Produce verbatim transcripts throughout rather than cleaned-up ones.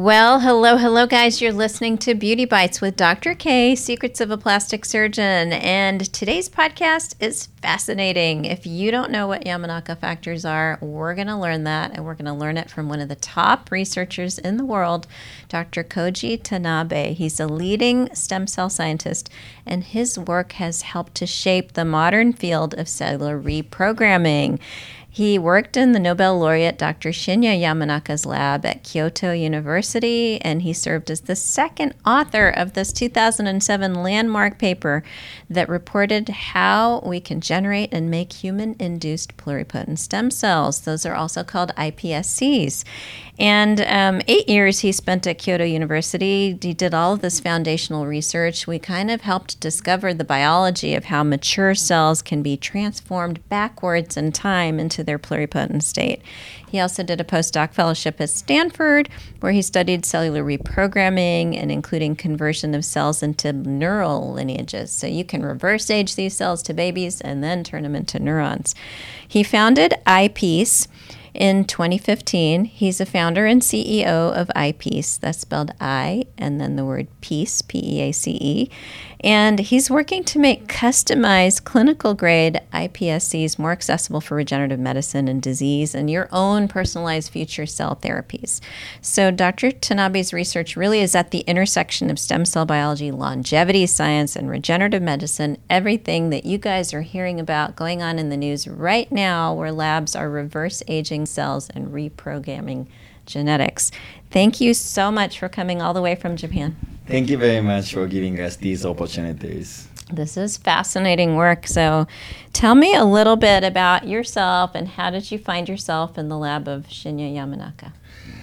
Well, hello, hello, guys. You're listening to Beauty Bites with Doctor K, Secrets of a Plastic Surgeon. And today's podcast is fascinating. If you don't know what Yamanaka factors are, we're going to learn that. And we're going to learn it from one of the top researchers in the world, Doctor Koji Tanabe. He's a leading stem cell scientist, and his work has helped to shape the modern field of cellular reprogramming. He worked in the Nobel laureate Doctor Shinya Yamanaka's lab at Kyoto University, and he served as the second author of this two thousand seven landmark paper that reported how we can generate and make human-induced pluripotent stem cells. Those are also called I P S Cs. And um, eight years he spent at Kyoto University. He did all of this foundational research. We kind of helped discover the biology of how mature cells can be transformed backwards in time into their pluripotent state. He also did a postdoc fellowship at Stanford, where he studied cellular reprogramming and including conversion of cells into neural lineages. So you can reverse age these cells to babies and then turn them into neurons. He founded iPeace in twenty fifteen. He's a founder and C E O of iPeace. That's spelled I and then the word peace, P E A C E. And he's working to make customized clinical grade I P S Cs more accessible for regenerative medicine and disease and your own personalized future cell therapies. So Doctor Tanabe's research really is at the intersection of stem cell biology, longevity science, and regenerative medicine, everything that you guys are hearing about going on in the news right now, where labs are reverse aging cells and reprogramming genetics. Thank you so much for coming all the way from Japan. Thank you very much for giving us these opportunities. This is fascinating work. So tell me a little bit about yourself and how did you find yourself in the lab of Shinya Yamanaka?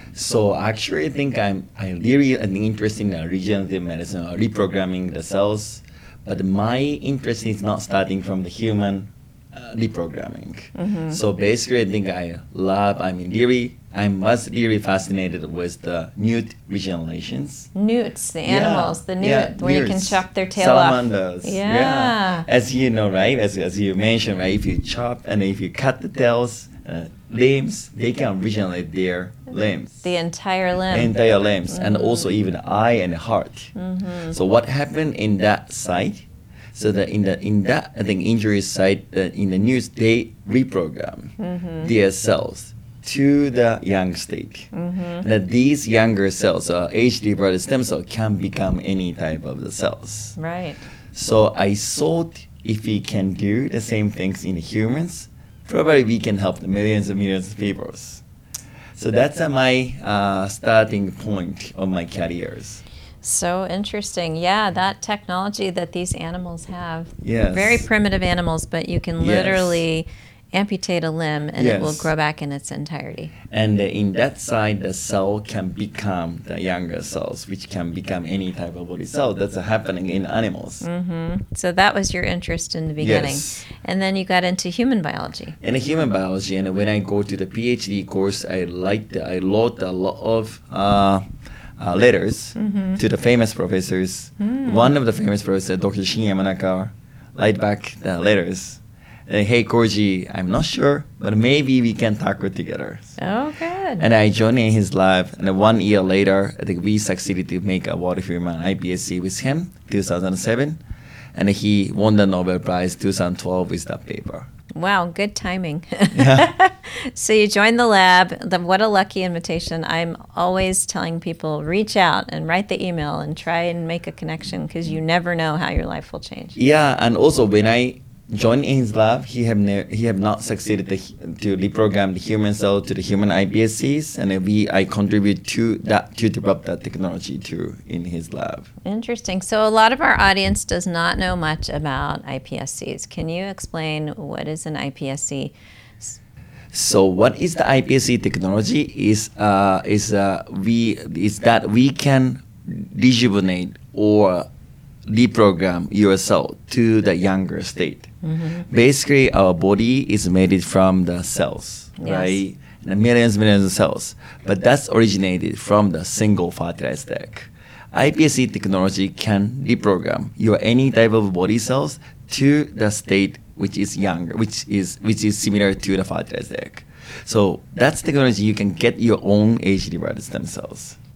So actually, I think I'm I really am interested in uh, regenerative medicine, or reprogramming the cells. But my interest is not starting from the human uh, reprogramming. Mm-hmm. So basically, I think I love, I mean, really, I was really fascinated with the newt regenerations. Newts, the animals, yeah, the newt, yeah, where newts, you can chop their tail salamanders, off. Yeah. yeah. As you know, right, as, as you mentioned, right, if you chop and if you cut the tails, uh, limbs, they can regenerate their limbs. The entire limb. Entire limbs, mm-hmm. and also even eye and heart. Mm-hmm. So what happened in that site? So that in the in that I think injury site, uh, in the news, they reprogram mm-hmm. their cells to the young state. Mm-hmm. That these younger cells, uh, age-derived stem cells, can become any type of the cells. Right. So I thought if we can do the same things in humans, probably we can help the millions and millions of people. So that's uh, my uh, starting point of my careers. So interesting. Yeah, that technology that these animals have. Yes. Very primitive animals, but you can literally yes. amputate a limb and yes. it will grow back in its entirety. And uh, in that side, the cell can become the younger cells, which can become any type of body cell. That's uh, happening in animals. Mm-hmm. So that was your interest in the beginning. Yes. And then you got into human biology. In human biology, and when I go to the PhD course, I liked, I wrote a lot of uh, uh, letters mm-hmm. to the famous professors. Mm. One of the famous professors, Doctor Shinya Yamanaka, write back the letters. Uh, hey, Koji, I'm not sure, but maybe we can tackle together. Oh, good. And I joined in his lab, and one year later, I think we succeeded to make a water human I P S C with him, two thousand seven, and he won the Nobel Prize two thousand twelve with that paper. Wow, good timing. Yeah. So you joined the lab. The, what a lucky invitation. I'm always telling people, reach out and write the email and try and make a connection because you never know how your life will change. Yeah, and also when I joined in his lab, he have ne- he have not succeeded to, to reprogram the human cell to the human I P S Cs, and we I contribute to that to develop that technology too in his lab. Interesting. So a lot of our audience does not know much about I P S Cs. Can you explain what is an I P S C? So what is the I P S C technology? Is uh is uh we is that we can rejuvenate or reprogram your cell to the younger state. Mm-hmm. Basically, our body is made from the cells, yes. right? The millions, millions of cells. But that's originated from the single fertilized egg. I P S C technology can reprogram your any type of body cells to the state which is younger, which is which is similar to the fertilized egg. So that's technology you can get your own age-derived stem cells.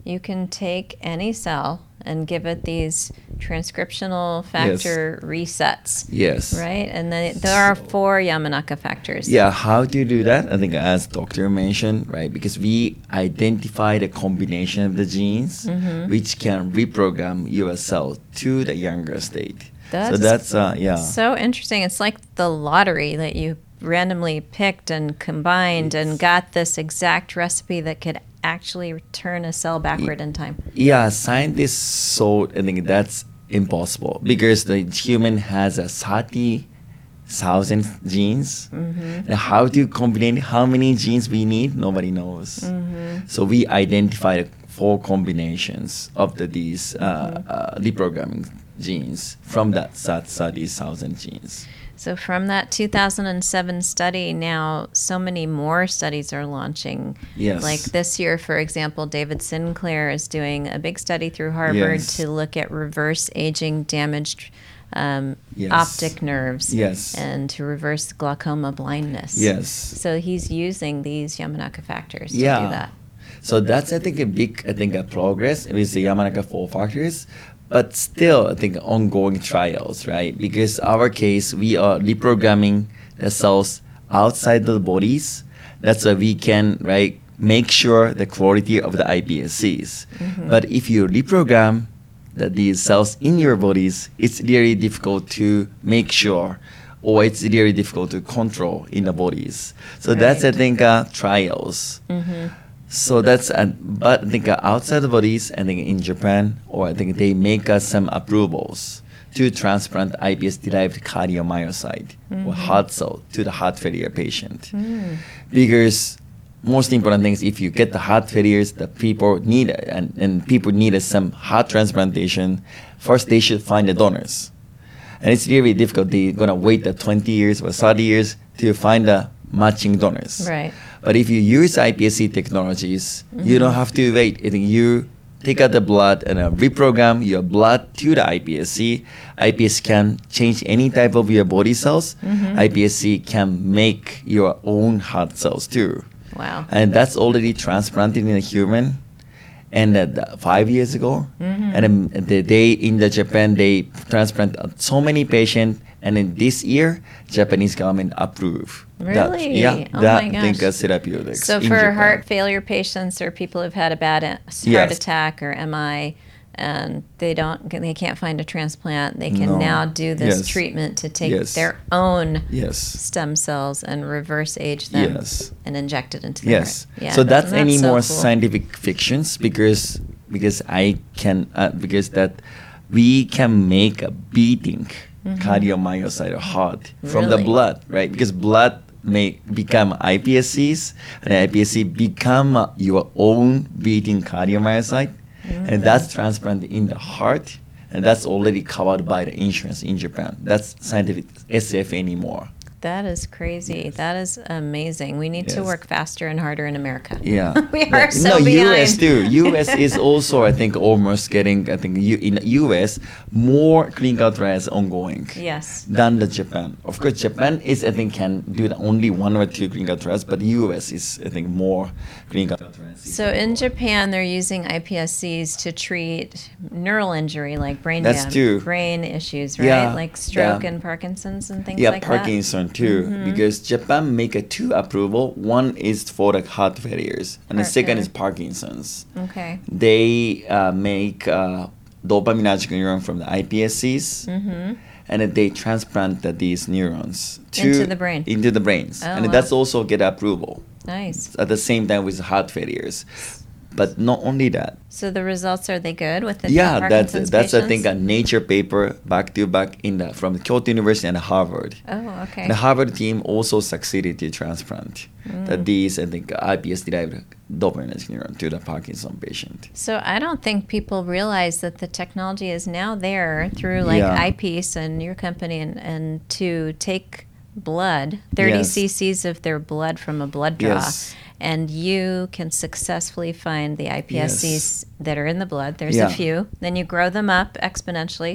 you can take any cell and give it these transcriptional factor yes. resets. Yes. Right? And then there are four Yamanaka factors. Yeah, how do you do that? I think as doctor mentioned, right? Because we identify the combination of the genes mm-hmm. which can reprogram your cell to the younger state. That's so that's, uh, yeah. So interesting. It's like the lottery that you randomly picked and combined yes. and got this exact recipe that could actually turn a cell backward in time. Yeah, scientists so I think that's impossible because the human has a thirty thousand genes. Mm-hmm. And how to combine how many genes we need, nobody knows. Mm-hmm. So we identified four combinations of the, these uh, mm-hmm. uh, reprogramming genes from that thirty thousand genes. So from that two thousand seven study, now so many more studies are launching. Yes. Like this year, for example, David Sinclair is doing a big study through Harvard yes. to look at reverse aging damaged um, yes. optic nerves yes. and to reverse glaucoma blindness. Yes. So he's using these Yamanaka factors to yeah. do that. So that's, I think, a big I think, a progress with the Yamanaka four factors. But still, I think ongoing trials, right? Because our case, we are reprogramming the cells outside the bodies. That's why we can, right, make sure the quality of the I P S Cs. Mm-hmm. But if you reprogram the, these cells in your bodies, it's really difficult to make sure, or it's really difficult to control in the bodies. So right. that's, I think, uh, trials. Mm-hmm. So that's, uh, but I think uh, outside the bodies, I think in Japan, or I think they make us some approvals to transplant I P S-derived cardiomyocyte mm-hmm. or heart cell to the heart failure patient. Mm. Because most important thing is if you get the heart failures, the people need, and, and people need some heart transplantation, first they should find the donors. And it's really difficult. They're going to wait the twenty years or thirty years to find the matching donors. Right. But if you use I P S C technologies, mm-hmm. you don't have to wait. I think you take out the blood and uh, reprogram your blood to the I P S C. I P S C can change any type of your body cells. Mm-hmm. I P S C can make your own heart cells too. Wow. And that's already transplanted in a human. And uh, five years ago, mm-hmm. and um, the day in the Japan, they transplant so many patients. And in this year, Japanese government approved. Really? That, yeah, oh that my gosh. think as therapeutics. So for Japan. heart failure patients or people who've had a bad heart yes. attack or M I, and they don't, they can't find a transplant, they can no. now do this yes. treatment to take yes. their own yes. stem cells and reverse age them yes. and inject it into the yes. heart. Yeah, so that's, that's any so more cool. scientific fictions because because I can uh, because that we can make a beating mm-hmm. cardiomyocyte or heart from really? the blood, right? Because blood may become I P S Cs, and I P S C become uh, your own beating cardiomyocyte, mm-hmm. and that's transplanted in the heart, and that's already covered by the insurance in Japan. That's scientific S F anymore. That is crazy. Yes. That is amazing. We need yes. to work faster and harder in America. Yeah. we are so no, behind. U S too. U S is also, I think, almost getting, I think, U- in U S, more clinical trials ongoing yes. than the Japan. Of course, Japan is, I think, can do the only one or two clinical trials, but U S is, I think, more clinical trials. So in Japan, they're using I P S Cs to treat neural injury like brain That's dam- true. brain issues, right? Yeah. Like stroke yeah. and Parkinson's and things yeah, like Parkinson that. too, mm-hmm. because Japan make a two approval. One is for the heart failures, and heart the second failure. is Parkinson's. Okay. They uh, make uh, dopaminergic neuron from the I P S Cs, mm-hmm. and then they transplant the, these neurons to into the brain. Into the brains, oh, and wow. that's also get approval. Nice. At the same time with heart failures. But not only that. So the results, are they good with the yeah, Parkinson's that's that's patients? I think a Nature paper back to back in the from Kyoto University and Harvard. Oh, okay. The Harvard team also succeeded to transplant mm. the these I think I P S derived dopaminergic neuron to the Parkinson patient. So I don't think people realize that the technology is now there through like yeah. iPiece and your company and, and to take blood, thirty yes. cc's of their blood from a blood draw. Yes. And you can successfully find the I P S Cs yes. that are in the blood. There's yeah. a few. Then you grow them up exponentially.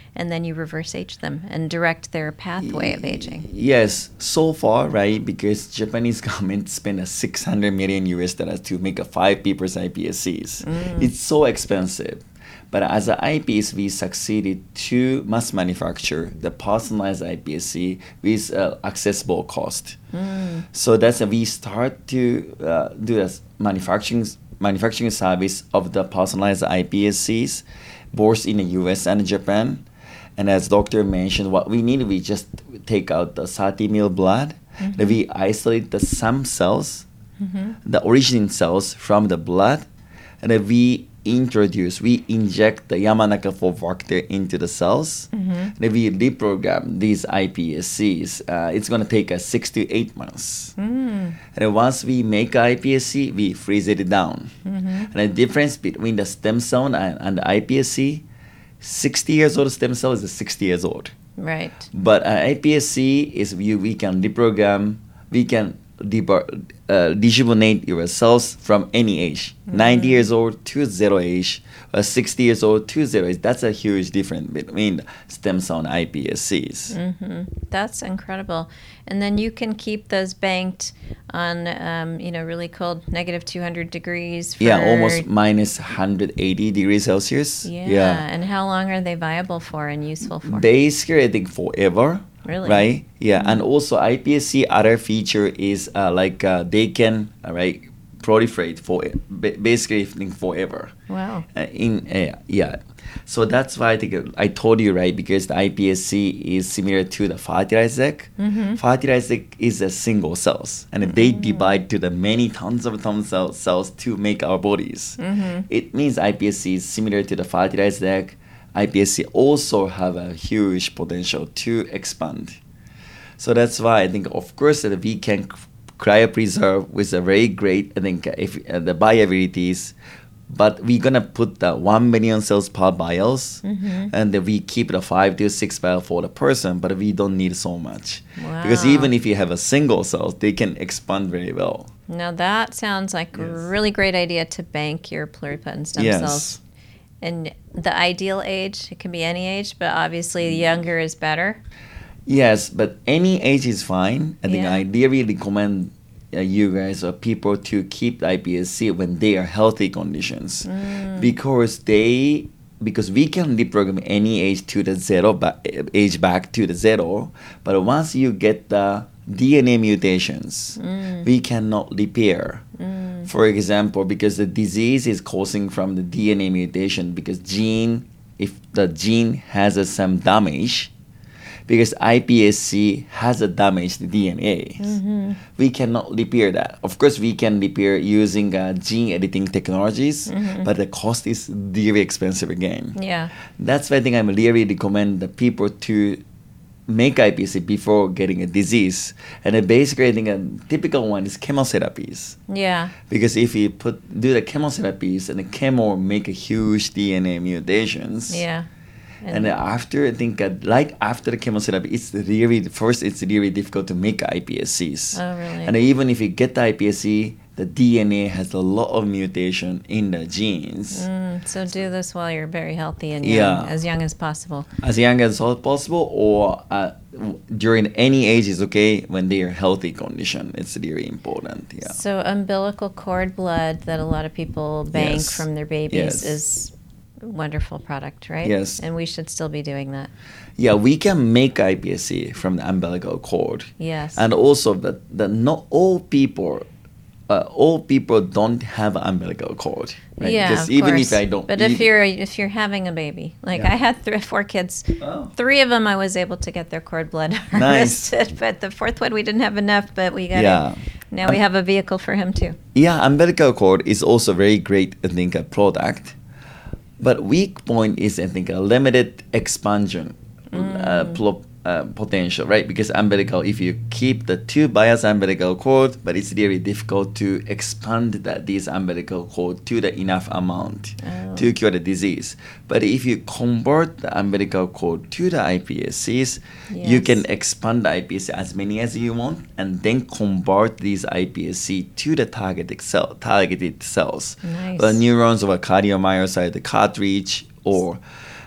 and then you reverse age them and direct their pathway of aging. Yes, so far, right? Because Japanese government spent a six hundred million U S dollars to make a five people's I P S Cs. Mm. It's so expensive. But as an I P S, we succeeded to mass manufacture the personalized I P S C with uh, accessible cost. Mm. So that's when we start to uh, do this manufacturing manufacturing service of the personalized I P S Cs, both in the U S and Japan. And as doctor mentioned, what we need, we just take out the thirty milliliters blood, mm-hmm. then we isolate the some cells, mm-hmm. the origin cells from the blood, and then we introduce, we inject the Yamanaka four factor into the cells, mm-hmm. then we reprogram these I P S Cs. Uh, it's going to take us six to eight months. Mm. And then once we make I P S C, we freeze it down. Mm-hmm. And the difference between the stem cell and, and the I P S C, sixty years old stem cell is sixty years old. Right. But an I P S C is we, we can reprogram, we can debar, uh, rejuvenate your cells from any age. Mm-hmm. ninety years old to zero age, or sixty years old to zero age. That's a huge difference between stem cell and I P S Cs. Mm-hmm. That's incredible. And then you can keep those banked on, um, you know, really cold, negative two hundred degrees. For, yeah, almost minus one hundred eighty degrees Celsius. Yeah. yeah. And how long are they viable for and useful for? Basically, I think forever. Really? Right? Yeah. Mm-hmm. And also I P S C other feature is uh, like uh, they can uh, right proliferate for basically forever. Wow. Uh, in uh, yeah. So that's why I think I told you, right, because the I P S C is similar to the fertilized egg. Mm-hmm. Fertilized egg is a single cells, and mm-hmm. they divide to the many tons of tons of cells to make our bodies. Mm-hmm. It means I P S C is similar to the fertilized egg. I P S C also have a huge potential to expand. So that's why I think, of course, that we can cryopreserve with a very great, I think, if uh, the viabilities, but we're gonna put the one million cells per vials, mm-hmm. and then we keep the five to six vials for the person, but we don't need so much. Wow. Because even if you have a single cell, they can expand very well. Now that sounds like yes. a really great idea to bank your pluripotent stem yes. cells. And the ideal age, it can be any age, but obviously younger is better. Yes, but any age is fine. I think yeah. I really recommend uh, you guys or people to keep the I P S C when they are healthy conditions, mm. because they because we can reprogram any age to the zero ba- age back to the zero, but once you get the D N A mutations, mm. we cannot repair. Mm. For example, because the disease is causing from the D N A mutation, because gene, if the gene has a, some damage, because I P S C has a damaged D N A, mm-hmm. we cannot repair that. Of course, we can repair using uh, gene editing technologies, mm-hmm. but the cost is really expensive again. Yeah, that's why I think I really recommend the people to make I P S C before getting a disease. And then basically I think a typical one is chemotherapies. Yeah. Because if you put do the chemotherapies and the chemo make a huge D N A mutations. Yeah. And, and then after, I think, uh, right after the chemotherapy, it's really, first, it's really difficult to make I P S Cs. Oh, really? And even if you get the I P S C, the D N A has a lot of mutation in the genes. Mm, so do this while you're very healthy and young, yeah. as young as possible. As young as possible, or uh, during any age is okay when they are healthy condition. It's really important. Yeah. So umbilical cord blood that a lot of people bank yes. from their babies yes. is a wonderful product, right? Yes. And we should still be doing that. Yeah, we can make I P S C from the umbilical cord. Yes. And also that, that not all people Uh, all people don't have an umbilical cord, right? Yeah, because of even course. if I don't, but if you're if you're having a baby, like yeah. I had three, four kids, oh. three of them I was able to get their cord blood nice. harvested, but the fourth one we didn't have enough. But we got yeah. it. Now um, we have a vehicle for him too. Yeah, umbilical cord is also very great, I think, a product. But weak point is, I think, a limited expansion mm. uh, pl- uh, potential, right? Because umbilical, if you keep the two bias umbilical cord, but it's really difficult to expand that this umbilical cord to the enough amount oh. to cure the disease. But if you convert the umbilical cord to the I P S Cs, yes. you can expand the I P S C as many as you want, and then convert these I P S C to the targeted cell, targeted cells, nice. the neurons of a cardiomyocyte, the cartridge, or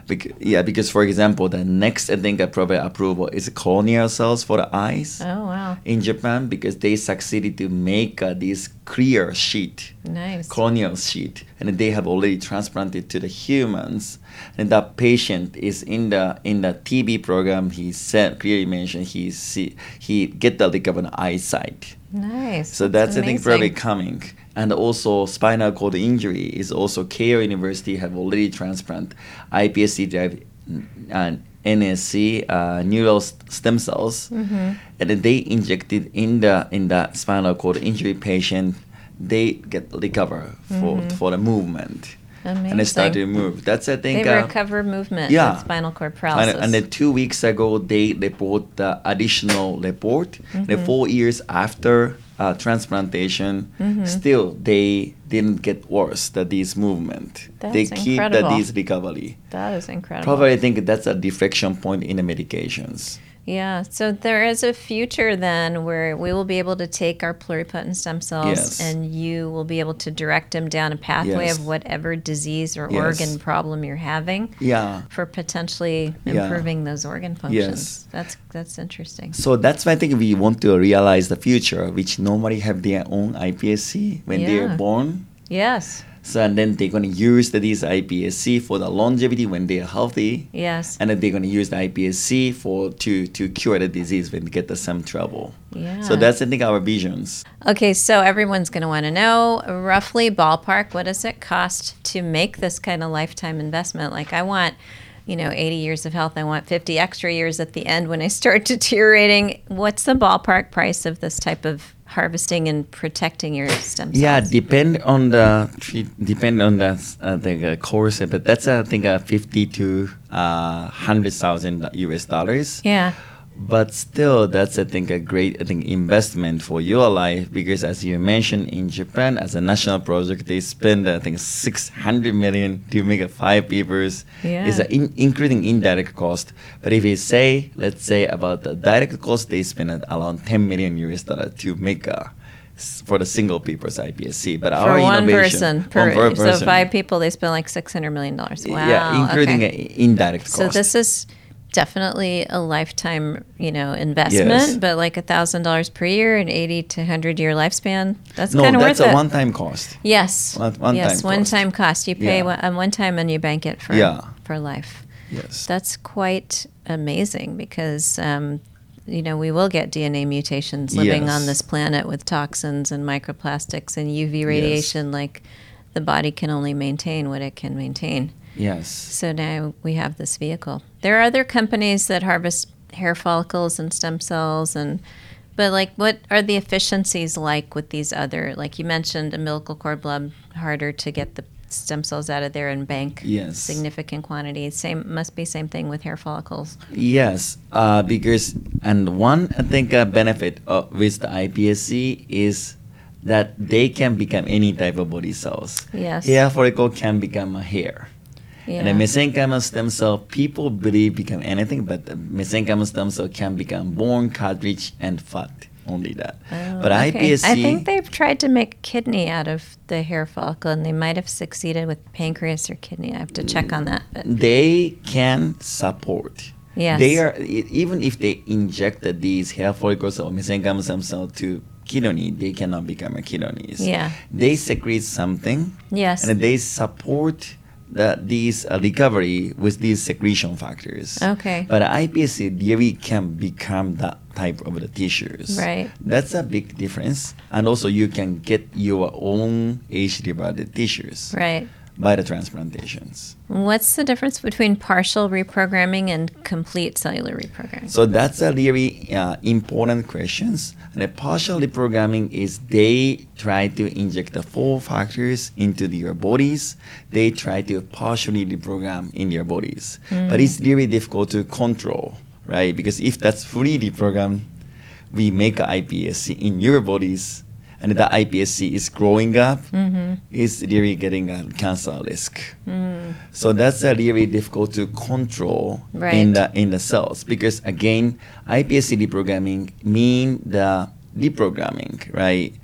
Bec- yeah, because for example, the next I think uh, probably approval is corneal cells for the eyes Oh, wow. in Japan because they succeeded to make uh, this clear sheet, Nice. corneal sheet, and they have already transplanted to the humans. And that patient is in the in the T V program. He said clearly mentioned he see he get the recovered eyesight. Nice. So that's, I think, amazing. probably coming. And also spinal cord injury is also Keio University have already transplant I P S C drive and N S C uh, neural st- stem cells, Mhm. and then they injected in the in the spinal cord injury patient. They get recover for Mhm. for the movement, Amazing. and they start to move. That's I think. They uh, recover movement yeah. with spinal cord and, paralysis. and then two weeks ago, they report the additional report. The Mhm. four years after uh, transplantation, Mhm. still they didn't get worse. That this movement, That's they keep that incredible. this recovery. That is incredible. Probably, I think that's a deflection point in the medications. Yeah, so there is a future then where we will be able to take our pluripotent stem cells Yes. and you will be able to direct them down a pathway Yes. of whatever disease or Yes. organ problem you're having Yeah. for potentially Yeah. improving those organ functions. Yes. That's that's interesting. So that's why I think we want to realize the future, which normally have their own I P S C when they're Yeah. born. Yes. So and then they're going to use the, this I P S C for the longevity when they're healthy. Yes. And then they're going to use the I P S C for to, to cure the disease when they get the some trouble. Yeah. So that's I think our visions. Okay, so everyone's going to want to know roughly ballpark, what does it cost to make this kind of lifetime investment? Like I want, you know, eighty years of health. I want fifty extra years at the end when I start deteriorating. What's the ballpark price of this type of harvesting and protecting your stem cells? Yeah, depend on the depend on the uh, the uh, course, but that's uh, I think uh, fifty to uh, hundred thousand U S dollars. Yeah. But still, that's I think a great I think investment for your life because as you mentioned in Japan as a national project, they spend I think six hundred million to make a five papers. Yeah. It's a in, including indirect cost. But if you say let's say about the direct cost, they spend around ten million U S dollar to make a for the single papers I P S C. But For our one innovation, person. Per, one per so person. five people, they spend like six hundred million dollars. Wow. Yeah, including okay. a indirect cost. So this is definitely a lifetime, you know, investment, Yes. but like a thousand dollars per year and eighty to hundred year lifespan. That's no, kind of worth that's a it. one-time cost. Yes. One- one-time yes. cost. One time cost. You pay Yeah. one, on one time and you bank it for Yeah. for life. Yes. That's quite amazing because. Um, you know, we will get D N A mutations living Yes. on this planet with toxins and microplastics and U V radiation. Like the body can only maintain what it can maintain. Yes. So now we have this vehicle. There are other companies that harvest hair follicles and stem cells, and but like, what are the efficiencies like with these other? Like you mentioned, umbilical cord blood, harder to get the stem cells out of there and bank Yes. significant quantities. Same must be same thing with hair follicles. Yes, uh, because and one I think uh, benefit uh, with the I P S C is that they can become any type of body cells. Yes. Hair follicle can become a hair. Yeah. And the mesenchymal stem cell, people believe become anything, but the mesenchymal stem cell can become bone, cartilage, and fat. Only that. Oh, but okay. I P S C, I think they've tried to make kidney out of the hair follicle, and they might have succeeded with pancreas or kidney. I have to check on that. But they can support. yes. They are e- even if they injected these hair follicles or mesenchymal stem cell to kidney, they cannot become a kidneys. Yeah. They secrete something, Yes. and they support the, these uh, recovery with these secretion factors. Okay. But I P S C really can become that type of the tissues. Right. That's a big difference, and also you can get your own age-divided tissues Right. by the transplantations. What's the difference between partial reprogramming and complete cellular reprogramming? So that's a really uh, important questions. And the partial reprogramming is they try to inject the four factors into your bodies. They try to partially reprogram in your bodies. But it's really difficult to control, right? Because if that's fully reprogrammed, we make an I P S C in your bodies, and the I P S C is growing up, Mm-hmm. it's really getting a cancer risk. Mm. So that's uh, really difficult to control Right. in the in the cells because again, I P S C reprogramming mean the reprogramming, right?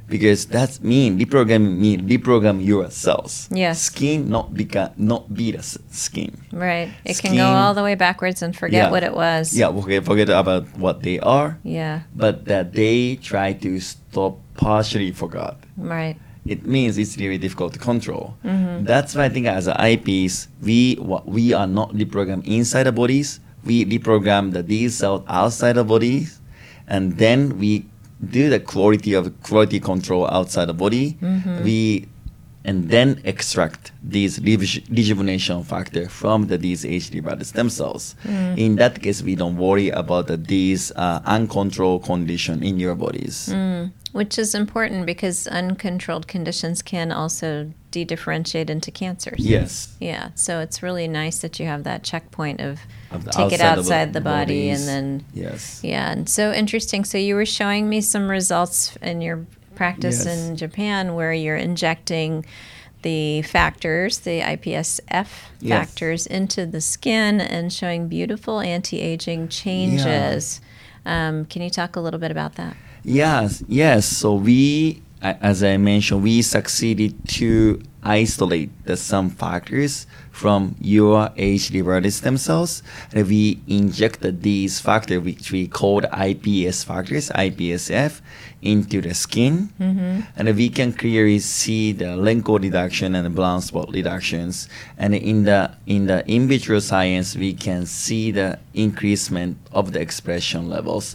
because that's mean reprogram mean reprogram your cells. Yes. Skin not become not be the s- skin. Right. It can Skin- go all the way backwards and forget Yeah. what it was. Yeah, forget forget about what they are, Yeah. but that they try to stop partially forgot. Right. It means it's really difficult to control. Mm-hmm. That's why I think as an eyepiece, we wa- we are not reprogrammed inside the bodies. We reprogram the these cells outside the bodies, and then we do the quality of quality control outside the body. Mm-hmm. We and then extract these reju- rejuvenation factor from the these H D blood stem cells. Mm. In that case, we don't worry about the, these uh, uncontrolled condition in your bodies. Mm. Which is important because uncontrolled conditions can also de-differentiate into cancers. Yes. Yeah. So it's really nice that you have that checkpoint of, Of the take it outside of outside the the body bodies. and then Yes. yeah, and so interesting. So you were showing me some results in your practice Yes. in Japan where you're injecting the factors, the I P S F Yes. factors into the skin and showing beautiful anti-aging changes. Um, can you talk a little bit about that? Yes, yes. So we, a- as I mentioned, we succeeded to isolate the some factors from your H D stem cells, and we injected these factors, which we called I P S factors, I P S F, into the skin, Mm-hmm. and we can clearly see the wrinkle reduction and the brown spot reductions. And in the in the in vitro science, we can see the increasement of the expression levels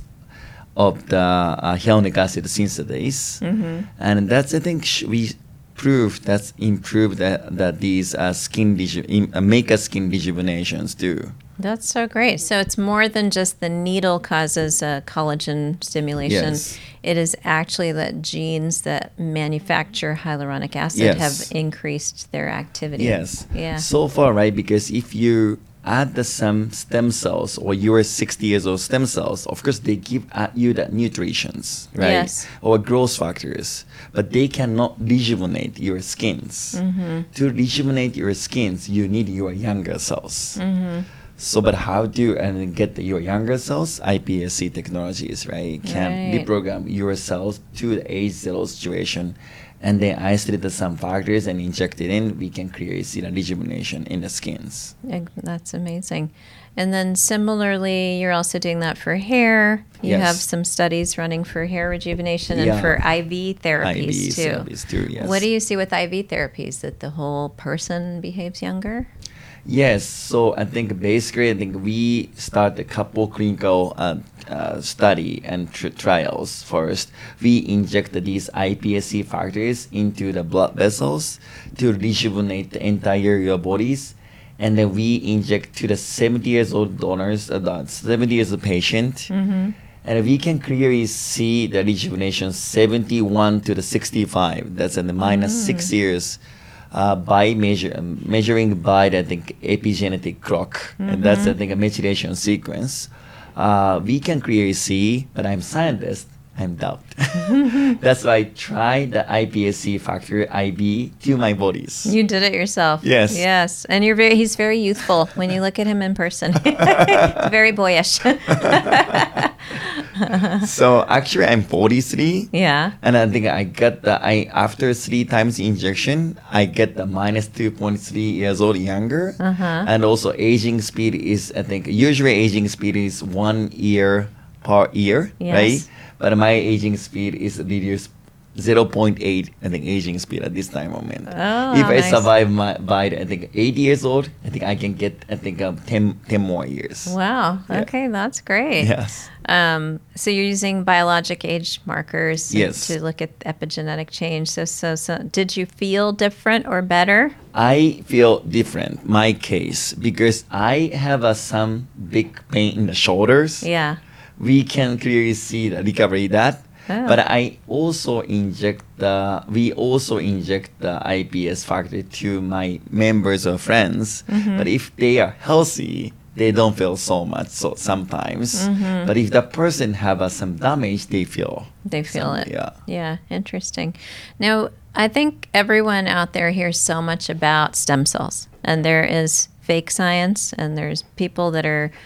of the uh, hyaluronic acid synthase, Mm-hmm. and that's I think sh- we proved that's improved that that these uh, skin reju- in, uh, make a skin rejuvenations too. That's so great. So it's more than just the needle causes uh, collagen stimulation. Yes. It is actually that genes that manufacture hyaluronic acid Yes. have increased their activity. Yes. Yeah. So far, right? Because if you add the some stem cells or your sixty years old stem cells, of course they give at you the nutritions, right? Yes. Or growth factors, but they cannot rejuvenate your skins. Mm-hmm. To rejuvenate your skins, you need your younger cells. Mm-hmm. So, but how do and get the, your younger cells? I P S C technologies, right? Can Right. reprogram your cells to the age zero situation, and then isolate the some factors and inject it in. We can clearly see the rejuvenation in the skins. Eg- That's amazing. And then similarly, you're also doing that for hair. You Yes. have some studies running for hair rejuvenation Yeah. and for I V therapies I V too. therapies too. Yes. What do you see with I V therapies? That the whole person behaves younger? Yes, so I think basically, I think we start a couple clinical uh, uh, study and tr- trials first. We inject these I P S C factors into the blood vessels to rejuvenate the entire your bodies, and then we inject to the seventy years old donors, uh, the seventy years old patient, Mm-hmm. and we can clearly see the rejuvenation seventy-one to the sixty-five. That's in the minus six years. Uh, by measure, um, measuring by the I think epigenetic clock, and that's I think a methylation sequence. Uh, we can clearly see, but I'm scientist. I'm doubt. That's why I try the I P S C factor I B to my bodies. You did it yourself. Yes. Yes. And you're very he's very youthful when you look at him in person. Very boyish. So actually, I'm forty-three. Yeah. And I think I got the I after three times injection, I get the minus two point three years old younger, Uh-huh. and also aging speed is I think usually aging speed is one year per year, Yes. right? But my aging speed is reduced zero point eight. I think aging speed at this time moment. Oh, if I nice. survive my by the, I think eighty years old, I think I can get I think um, ten, ten more years. Wow. Yeah. Okay, that's great. Yes. Um, so you're using biologic age markers Yes. to look at epigenetic change. So, so, so, did you feel different or better? I feel different, my case, because I have uh, some big pain in the shoulders. Yeah. We can clearly see the recovery that. Oh. But I also inject the, we also inject the I P S factor to my members or friends. Mm-hmm. But if they are healthy, they don't feel so much so sometimes. Mm-hmm. But if the person have uh, some damage, they feel. They feel some- it. Yeah. Yeah, interesting. Now, I think everyone out there hears so much about stem cells, and there is fake science, and there's people that are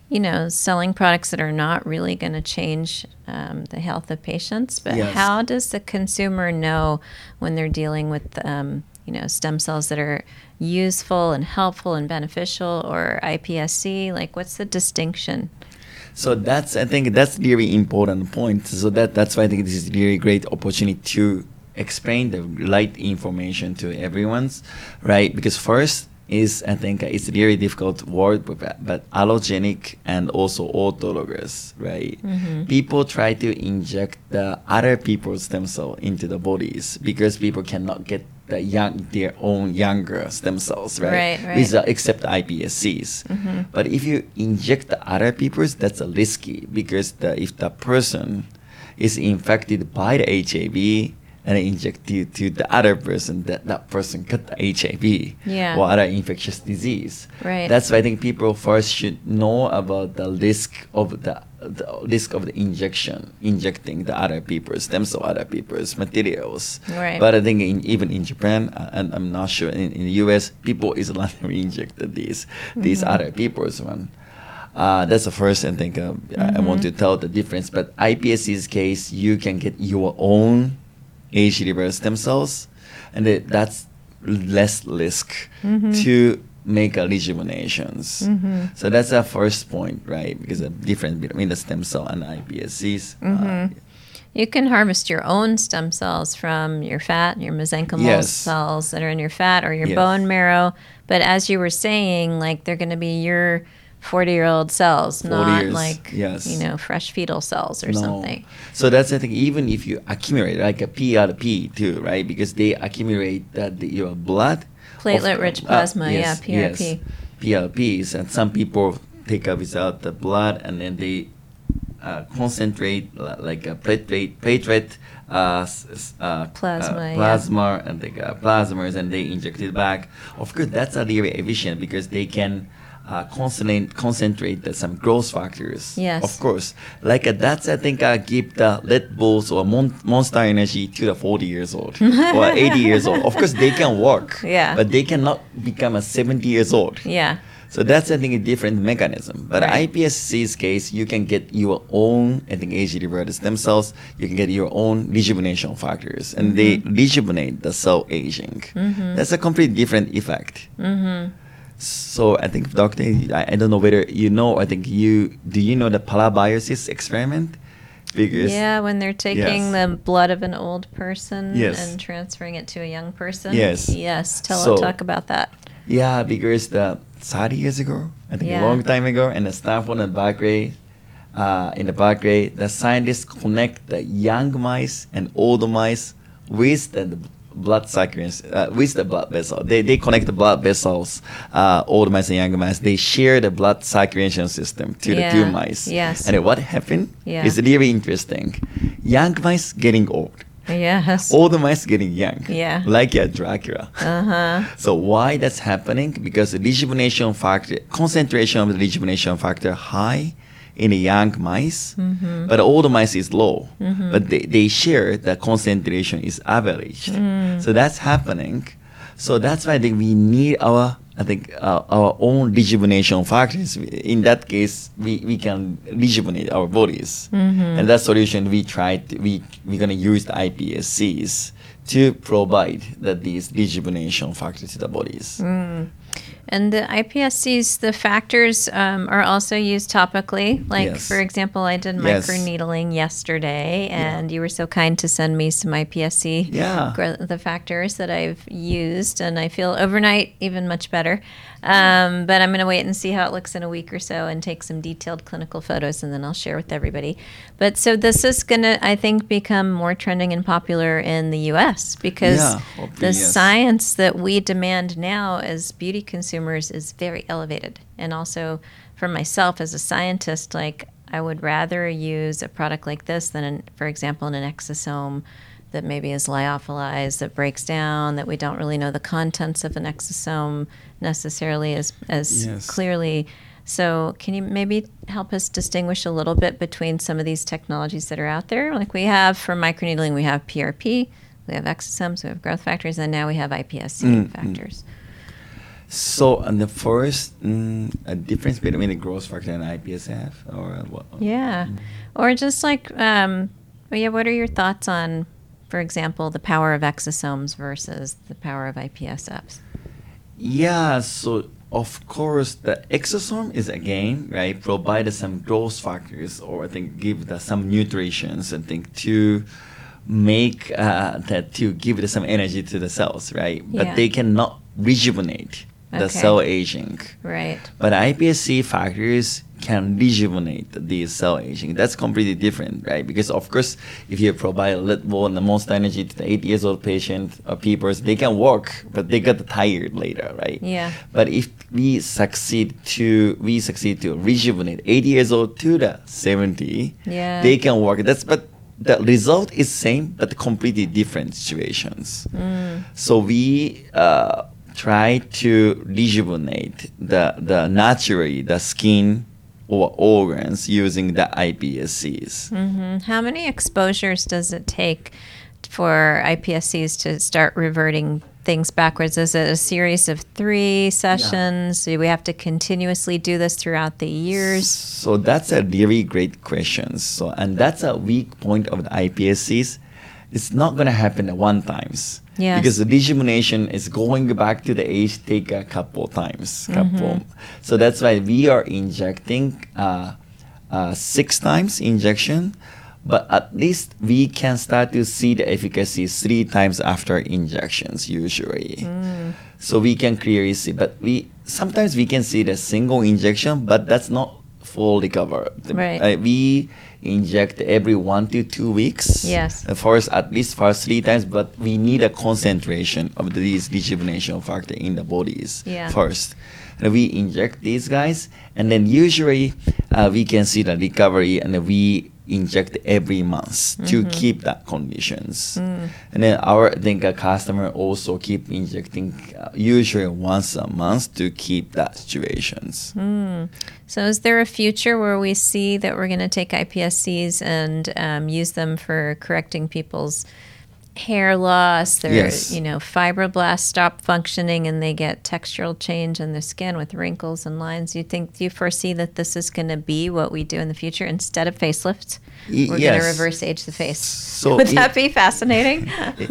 you know, selling products that are not really going to change um, the health of patients. But Yes. how does the consumer know when they're dealing with, um, you know, stem cells that are useful and helpful and beneficial, or I P S C? Like, what's the distinction? So that's, I think that's really important point. So that that's why I think this is really great opportunity to explain the right information to everyone's, right? Because first is, I think it's a very difficult word, but, but allogenic and also autologous, right? Mm-hmm. People try to inject the other people's stem cell into the bodies because people cannot get the young, their own younger stem cells, right? Right, right. With the, except I P S Cs. Mm-hmm. But if you inject the other people's, that's a risky because the, if the person is infected by the H I V and inject it to the other person, that that person got the H I V Yeah. or other infectious disease. Right. That's why I think people first should know about the risk of the, the risk of the injection, injecting the other people's stem cell, other people's materials. Right. But I think in, even in Japan, uh, and I'm not sure in, in the U S, people is randomly injected these these Mm-hmm. other people's one. Uh, that's the first I think uh, I, I want to tell the difference. But I P S C's case, you can get your own age reverse stem cells, and it, that's less risk Mm-hmm. to make a rejuvenations. Mm-hmm. So that's the first point, right? Because the difference between the stem cell and I P S Cs. Uh, Mm-hmm. You can harvest your own stem cells from your fat, your mesenchymal Yes. cells that are in your fat or your Yes. bone marrow. But as you were saying, like, they're going to be your forty-year-old cells, forty not years, like, yes. you know, fresh fetal cells or No. something. So that's the thing. Even if you accumulate like a P R P too, right? Because they accumulate that the, your blood. of- Platelet-rich uh, plasma, yes, yeah, P R P. Yes, P R Ps, and some people take up without the blood, and then they uh, concentrate li- like a platelet, platelet uh, s- s- uh, Plasma, uh, yeah. plasma, and they got plasmas, and they inject it back. Of course, that's a really efficient because they can. Uh, concentrate, concentrate the, some growth factors. Yes. Of course. Like uh, that's, I think, uh, give the Red Bulls or mon- Monster Energy to the forty years old or eighty years old. Of course, they can work. Yeah. But they cannot become a seventy years old. Yeah. So that's, I think, a different mechanism. But Right. I P S C's case, you can get your own, I think, age-reverted stem cells. You can get your own rejuvenation factors, and they rejuvenate the cell aging. That's a completely different effect. Mm-hmm. So I think, Doctor, I, I don't know whether you know. I think you do. You know the parabiosis experiment? Because Yeah, when they're taking Yes. the blood of an old person Yes. and transferring it to a young person. Yes. Yes. Tell So- talk about that. yeah, because the thirty years ago, I think Yeah. a long time ago, in the Stanford and Berkeley, uh, in the Berkeley, the scientists connect the young mice and old mice with the blood circulation, uh, with the blood vessel. They they connect the blood vessels, uh, old mice and young mice. They share the blood circulation system to Yeah. the two mice. Yes. And what happened Yeah. is really interesting. Young mice getting old. Yes. Old mice getting young. Yeah. Like a Dracula. Uh-huh. So why that's happening? Because the rejuvenation factor, concentration of the rejuvenation factor high in the young mice, Mm-hmm. but old mice is low. But they, they share the concentration is averaged. Mm. So that's happening. So that's why I think we need our, I think, uh, our own rejuvenation factors. In that case, we, we can rejuvenate our bodies. Mm-hmm. And that solution we tried, we, we're going to use the I P S Cs to provide that these rejuvenation factors to the bodies. Mm. And the I P S Cs, the factors um, are also used topically. Like, Yes. for example, I did Yes. microneedling yesterday, and you were so kind to send me some I P S C, Yeah. gr- the factors that I've used, and I feel overnight even much better. Um, but I'm going to wait and see how it looks in a week or so and take some detailed clinical photos, and then I'll share with everybody. But so this is going to, I think, become more trending and popular in the U S because Yeah, the hopefully, yes. science that we demand now as beauty consumers is very elevated. And also for myself as a scientist, like, I would rather use a product like this than, an, for example, an exosome that maybe is lyophilized, that breaks down, that we don't really know the contents of an exosome necessarily as, as Yes. clearly. So can you maybe help us distinguish a little bit between some of these technologies that are out there? Like, we have for microneedling, we have P R P, we have exosomes, we have growth factors, and now we have I P S C Mm, mm. factors. So, and the first mm, a difference between the growth factor and I P S F, or what? Yeah. Or just like, um, well, yeah, what are your thoughts on, for example, the power of exosomes versus the power of I P S Fs? Yeah, so of course the exosome is again, right, provide some growth factors, or I think give the, some nutrients, I think, to make uh, that to give it some energy to the cells, right? Yeah. But they cannot rejuvenate the Okay. cell aging. Right. But I P S C factors can rejuvenate the cell aging. That's completely different, right? Because of course, if you provide a little and the most energy to the eight years old patient or people, they can work, but they get tired later, right? Yeah. But if we succeed to we succeed to rejuvenate eighty years old to the seventy, Yeah. they can work. That's but the result is same, but completely different situations. Mm. So we uh, try to rejuvenate the the naturally the skin or organs using the I P S Cs. hmm How many exposures does it take for I P S Cs to start reverting things backwards? Is it a series of three sessions? Do we have to continuously do this throughout the years? So that's a really great question. So and that's a weak point of the I P S Cs. It's not going to happen at one times. Yes. Because the rejuvenation is going back to the age take a couple times. Couple. So that's why we are injecting uh, uh, six times injection, but at least we can start to see the efficacy three times after injections usually. So we can clearly see, but we sometimes we can see the single injection, but that's not full recover. The- Right. uh, we inject every one to two weeks. Yes. Uh, First, at least first three times, but we need a concentration of these rejuvenation factor in the bodies Yeah. first. And we inject these guys, and then usually uh, we can see the recovery, and we inject every month to keep that conditions. And then our I think a customer also keep injecting uh, usually once a month to keep that situations. So is there a future where we see that we're going to take I P S Cs and um, use them for correcting people's hair loss, their Yes. you know fibroblasts stop functioning and they get textural change in their skin with wrinkles and lines? Do you think do you foresee that this is going to be what we do in the future instead of facelifts? Y- We're going yes. to reverse age the face. So Would in- that be fascinating?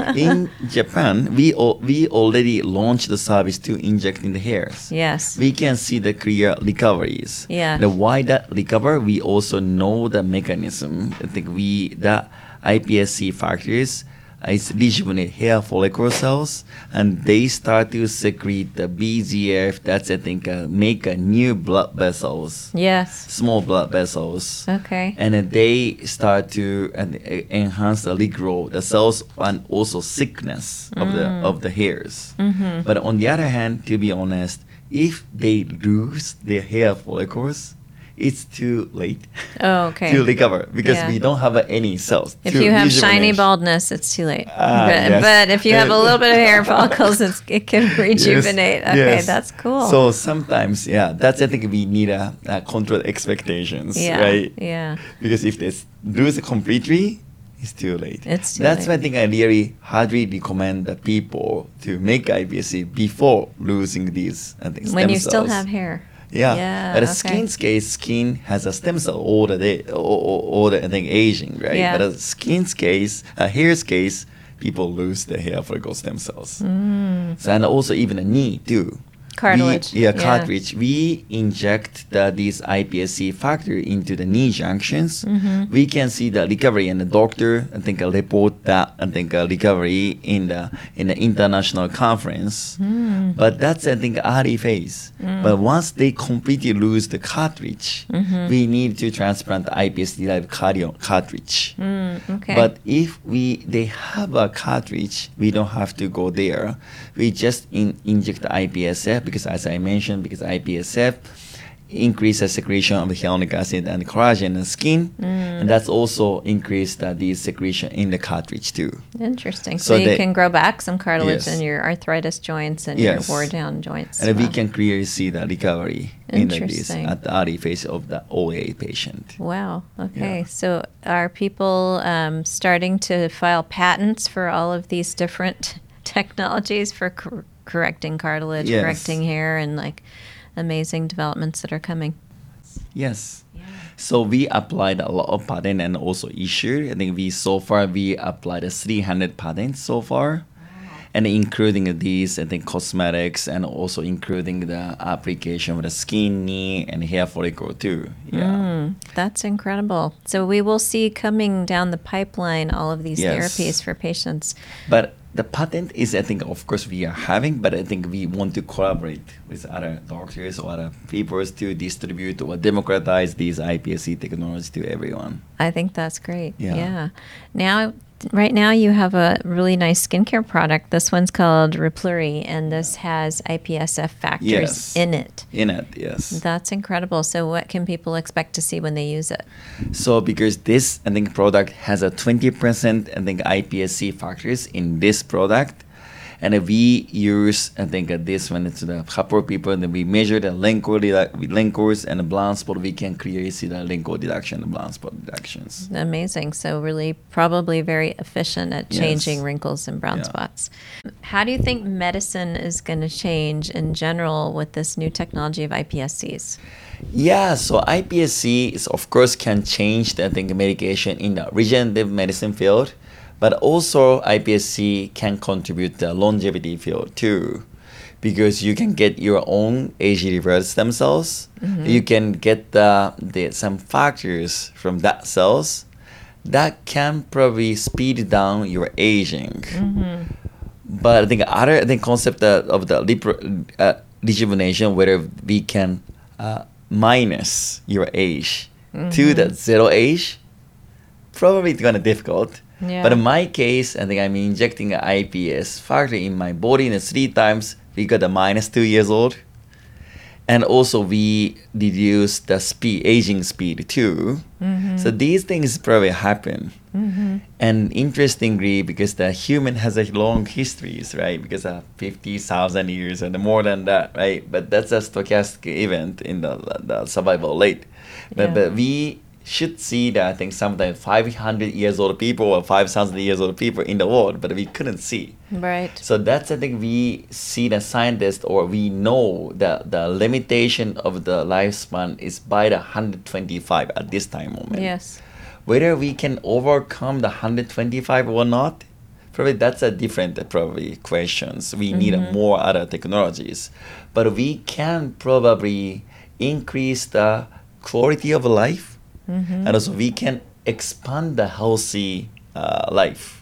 in Japan, we al- we already launched the service to inject in the hairs. Yes. We can see the clear recoveries. Yeah. The why that recover, we also know the mechanism. I think we the I P S C factors is rejuvenate hair follicle cells, and they start to secrete the B G F. That's I think uh, make a new blood vessels, Yes. small blood vessels. Okay. And then they start to uh, enhance the regrow the cells and also sickness of the of the hairs. But on the other hand, to be honest, if they lose their hair follicles, it's too late Oh, okay. to recover because Yeah. we don't have uh, any cells. If to you have shiny rejuvenate. baldness, it's too late. Ah, but, yes. but if you have a little bit of hair follicles, it's, it can Yes, rejuvenate. Okay, yes. that's cool. So sometimes, yeah, that's I think we need a, uh control expectations, yeah, right? yeah. Because if they s- lose it completely, it's too late. It's too That's late. why I think I really hardly recommend the people to make I P S C before losing these I think, stem When you still cells. have hair. Yeah, Yeah, but a okay. skin's case, skin has a stem cell all the day, all, all, all the I think aging, right? Yeah. But a skin's case, a hair's case, people lose their hair follicle stem cells. Mm. So, and also even a knee too. Cartilage. We, yeah, Yeah. cartilage. We inject the, these I P S C factor into the knee junctions. Mm-hmm. We can see the recovery, and the doctor I think uh, report that I think uh, recovery in the in the international conference. Mm. But that's I think early phase. But once they completely lose the cartridge, Mm-hmm. we need to transplant the I P S C derived cardio cartridge. Mm, okay. But if we they have a cartridge, we don't have to go there. We just in, inject the I P S F because, as I mentioned, because I P S F increases secretion of hyaluronic acid and collagen in the skin, and that's also increased uh, the secretion in the cartridge too. Interesting. So, so you they- can grow back some cartilage Yes. in your arthritis joints and Yes. your wore down joints. And we Wow. can clearly see the recovery in the, this Interesting. at the early phase of the O A patient. Wow. Okay. Yeah. So are people um, starting to file patents for all of these different technologies for cor- correcting cartilage, Yes. correcting hair, and like amazing developments that are coming. Yes. So we applied a lot of patent and also issued. I think we so far we applied three hundred patents so far, and including these, I think cosmetics and also including the application of the skin, knee, and hair follicle too. Yeah. Mm, that's incredible. So we will see coming down the pipeline all of these Yes. therapies for patients. But the patent is, I think, of course, we are having, but I think we want to collaborate with other doctors or other people to distribute or democratize these I P S C technology to everyone. I think that's great. Yeah. Yeah. Now, right now you have a really nice skincare product. This one's called Repluri, and this has I P S F factors Yes. in it. In it, yes. That's incredible. So what can people expect to see when they use it? So because this, I think, product has a twenty percent, I think, I P S C factors in this product. And we use, I think, uh, this one to the couple of people, and then we measure the wrinkle, redu- wrinkles and the blind spot. We can clearly see the wrinkle reduction and blind spot reductions. Amazing. So really probably very efficient at Yes. changing wrinkles and brown Yeah. spots. How do you think medicine is going to change in general with this new technology of I P S Cs? Yeah, so I P S C is, of course, can change the, I think, medication in the regenerative medicine field, but also I P S C can contribute to the longevity field too, because you can get your own age reverse stem cells. You can get the, the some factors from that cells that can probably speed down your aging. But I think other I think concept uh, of the repro- uh, rejuvenation, whether we can uh, minus your age to the zero age, probably it's gonna difficult. Yeah. But in my case, I think I'm injecting an I P S factor in my body, and three times we got a minus two years old, and also we reduce the speed, aging speed too. So these things probably happen. And interestingly, because the human has a long histories, right? Because of fifty thousand years and more than that, right? But that's a stochastic event in the, the survival rate. But, Yeah. but we should see that, I think, sometimes five hundred years old people or five thousand years old people in the world, but we couldn't see. Right. So that's, I think, we see the scientist, or we know that the limitation of the lifespan is by the one hundred twenty-five at this time moment. Yes. Whether we can overcome the one hundred twenty-five or not, probably that's a different uh, probably questions. We need uh, more other technologies, but we can probably increase the quality of life, and also we can expand the healthy uh, life.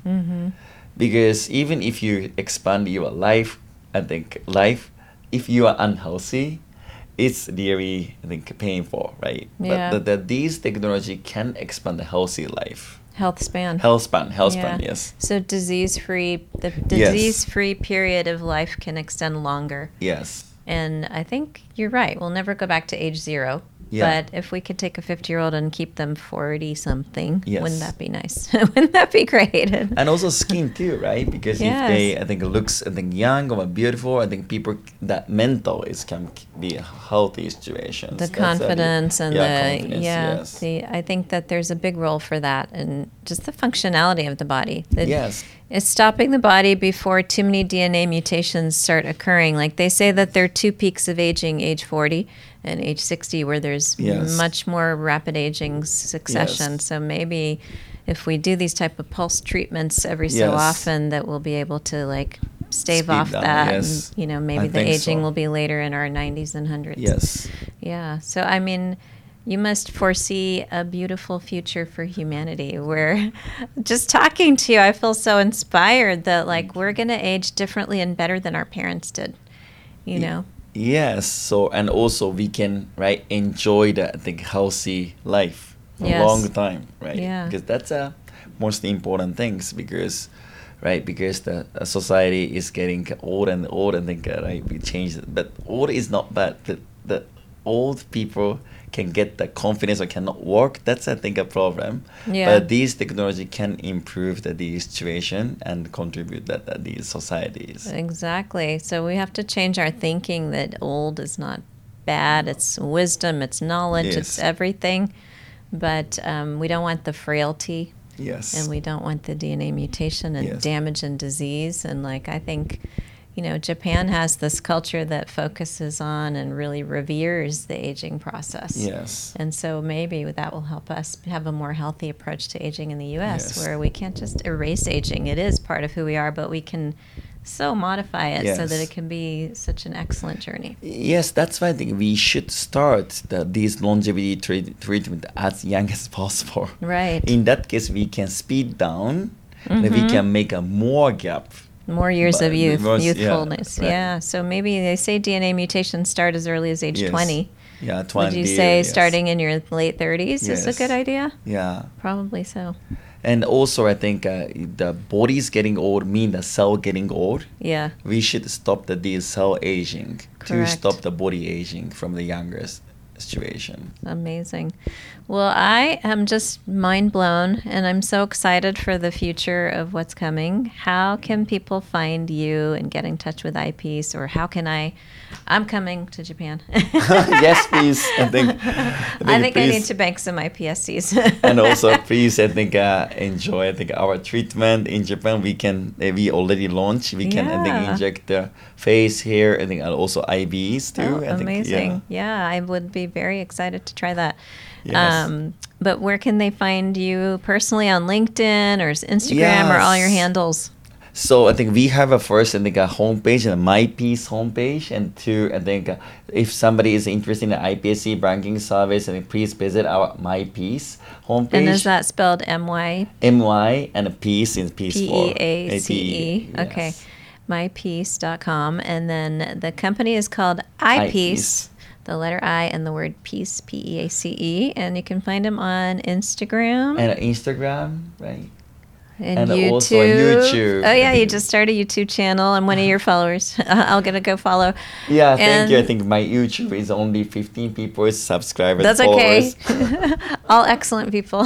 Because even if you expand your life, I think life, if you are unhealthy, it's really, I think, painful, right? Yeah. But the, the, these technology can expand the healthy life. Health span. Health span, health Yeah. span, yes. So disease-free, the Yes. disease-free period of life can extend longer. Yes. And I think you're right. We'll never go back to age zero. Yeah. But if we could take a fifty-year-old and keep them forty-something, Yes. wouldn't that be nice? Wouldn't that be great? And also skin too, right? Because Yes. if they, I think, looks, I think, young or beautiful, I think people that mental is can be a healthy situation. The confidence and yeah, the confidence, yeah, yes. the I think that there's a big role for that, and just the functionality of the body. The- Yes. It's stopping the body before too many D N A mutations start occurring. Like they say that there are two peaks of aging, age forty and age sixty, where there's Yes. much more rapid aging succession. Yes. So maybe if we do these type of pulse treatments every so Yes. often, that we'll be able to like stave Speed off down, that. yes. And, you know, maybe I the think aging so. will be later in our nineties and hundreds. Yes. Yeah. So, I mean, you must foresee a beautiful future for humanity where just talking to you, I feel so inspired that, like, we're going to age differently and better than our parents did, you Ye- know? Yes. So, and also we can, right, enjoy the, I think, healthy life for Yes. a long time, right? Yeah. Because that's a most important things, because, right, because the uh, society is getting old and old, and think, uh, right, we change it. But old is not bad. The, the old people can get the confidence or cannot work. That's, I think, a problem. Yeah. But these technology can improve the, the situation and contribute that, that these societies. Exactly. So we have to change our thinking that old is not bad. It's wisdom, it's knowledge, it's Yes. everything. But um, we don't want the frailty, Yes. and we don't want the D N A mutation and Yes. damage and disease. And like, I think, you know, Japan has this culture that focuses on and really reveres the aging process. Yes. And so maybe that will help us have a more healthy approach to aging in the U S, Yes. where we can't just erase aging. It is part of who we are, but we can so modify it so that Yes. it can be such an excellent journey. Yes, that's why I think we should start the, these longevity treat, treatment as young as possible. Right. In that case, we can speed down, and we Mhm. can make a more gap. More years But of youth, most- yeah, youthfulness. right. Yeah. So maybe they say D N A mutations start as early as age Yes. twenty. Yeah, twenty. Would you say yes. starting in your late thirties is a Yes. good idea? Yeah. Probably so. And also, I think uh, the body's getting old mean the cell getting old. Yeah. We should stop the these cell aging Correct. to stop the body aging from the youngest situation. Amazing. Well, I am just mind blown, and I'm so excited for the future of what's coming. How can people find you and get in touch with iPiece, or how can I? I'm coming to Japan. Yes, please. I think. I think I need please- to bank some I P S Cs. And also, please, I think uh, enjoy. I think our treatment in Japan. We can uh, we already launched. We can I think Yeah. inject the face, hair, I think, and also I Vs too. Oh, I think, amazing. yeah. Yeah. I would be very excited to try that. Yes. Um, but where can they find you personally, on LinkedIn or Instagram or all your Yes. handles? So I think we have a first, I think, a homepage and a MyPiece homepage, and two, I think, uh, if somebody is interested in the I P S C banking service, I think please visit our MyPiece homepage. And is that spelled M Y M Y and a piece in piece P for E A C E? yes. Okay. my piece dot com. And then the company is called iPiece. iPiece, the letter I and the word peace, P E A C E. And you can find them on Instagram And Instagram, right? and, and YouTube. also YouTube. Oh, yeah. You just started a YouTube channel. I'm one of your followers. I'll get to go follow. Yeah, thank And- you. I think my YouTube is only fifteen people subscribers. That's okay. followers. All excellent people.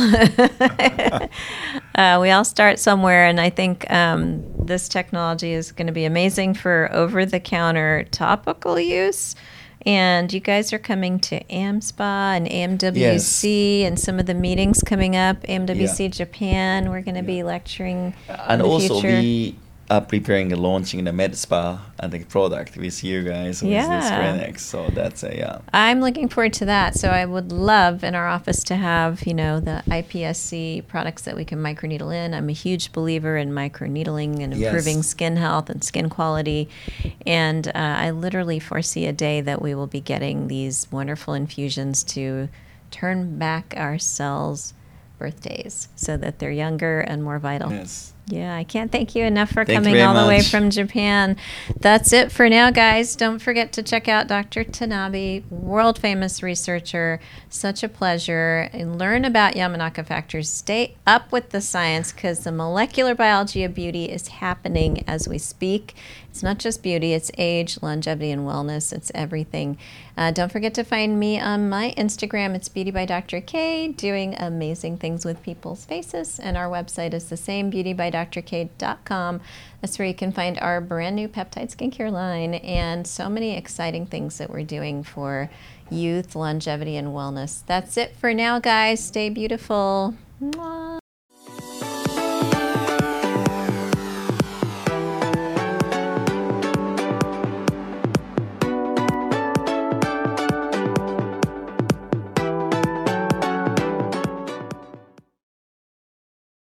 uh, we all start somewhere, and I think um, this technology is going to be amazing for over-the-counter topical use. And you guys are coming to AmSpa and A M W C and some of the meetings coming up. A M W C Yeah. Japan, we're going to be lecturing And in the also future. we are preparing and launching the med spa I think product with you guys with this Yeah. clinic. So that's a yeah. I'm looking forward to that. So I would love in our office to have, you know, the I P S C products that we can microneedle in. I'm a huge believer in microneedling and improving Yes. skin health and skin quality. And uh, I literally foresee a day that we will be getting these wonderful infusions to turn back our cells' birthdays so that they're younger and more vital. Yes. Yeah, I can't thank you enough for Thank you coming very all the way much. from Japan. That's it for now, guys. Don't forget to check out Doctor Tanabe, world famous researcher. Such a pleasure. And learn about Yamanaka factors. Stay up with the science because the molecular biology of beauty is happening as we speak. It's not just beauty, it's age, longevity, and wellness. It's everything. Uh, don't forget to find me on my Instagram. It's Beauty by Doctor K, doing amazing things with people's faces. And our website is the same, beauty by doctor k dot com. That's where you can find our brand new peptide skincare line and so many exciting things that we're doing for youth, longevity, and wellness. That's it for now, guys. Stay beautiful. Mwah.